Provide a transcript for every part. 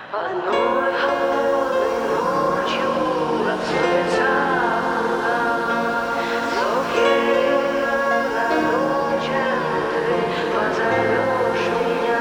Одной холодной ночью расстроится зов на ночь, ты позовешь меня.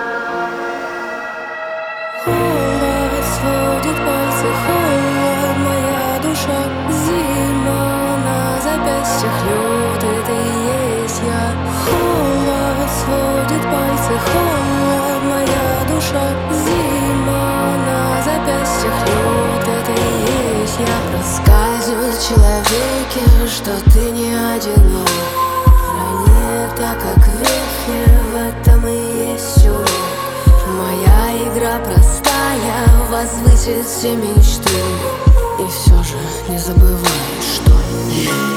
Холод сводит пальцы, холод, моя душа. Зима на запястьях, лед, это и есть я. Холод сводит пальцы, холод, моя душа. Зима на запястьях, лед, это и есть я. Проскальзывает в человеке, что ты не одинок. Ранее так, как ветхи, в этом и есть урок. Моя игра простая, возвысит все мечты. И все же не забывай, что